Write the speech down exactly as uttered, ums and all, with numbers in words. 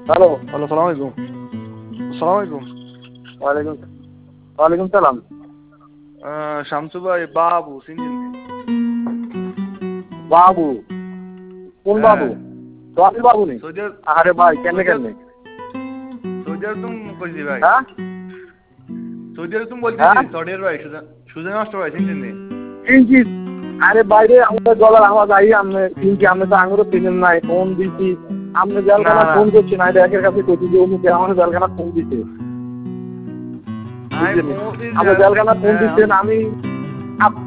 Hello hello, সালাম আলাইকুম। সালাম আলাইকুম। ওয়ালাইকুম ওয়ালাইকুম সালাম। শামসু ভাই, বাবু চিনেন? বাবু? কোন বাবু? সোহানি বাবু নেই? সৌদি আরে ভাই কেন কেন? সৌদি আরব তুমি কইছি ভাই। হ্যাঁ সৌদি আরব তুমি বলতেছি, সৌদি আরব ভাই সুজন মাস্টার ভাই চিনেন নি? চিনছি। আরে বাইরে আমাদের গলার আওয়াজ আই আমনে চিনছি, আপনি তো আঙুরও চিনেন নাই, ফোন দিছি আপনি জেলখানা ফোন করছেন, আই একের কাছে কইছি যে অমুকে আমার জেলখানা ফোন দিছে। আপনি জেলখানা ফোন দিচ্ছেন, আমি